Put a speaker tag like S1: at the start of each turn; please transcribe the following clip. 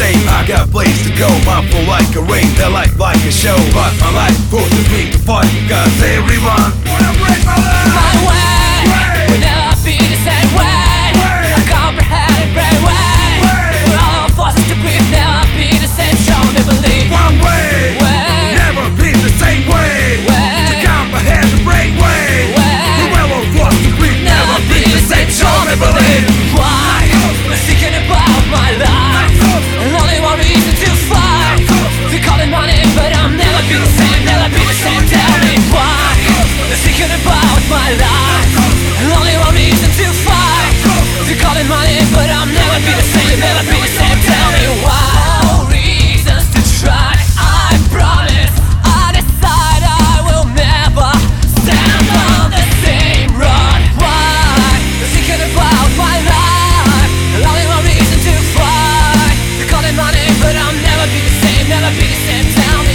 S1: same. I got place to go, my flow like a rain, their life like a show. But my life forces me to fight, cause everyone wanna break my life.
S2: My way will never be the same way. I comprehend it very way. We're all forces to breathe, never be the same. Show me believe.
S1: One way, never be the same way. To comprehend the brain way. We're all forced to breathe, never be the same. Show me believe.
S2: Why? I'm thinking about my life, and only one reason to fight. They call it money, but I'll never be the same, never be the same. Tell me why? I'm thinking about my life, and only one reason to fight. They call it money, but I'll never be the same, never be the same. Tell me why? No reasons to try. I promise. I decide I will never stand on the same road. Why? I'm thinking about my life, and only one reason to fight. They call it money, but I'll never be the same, never be the same. Tell me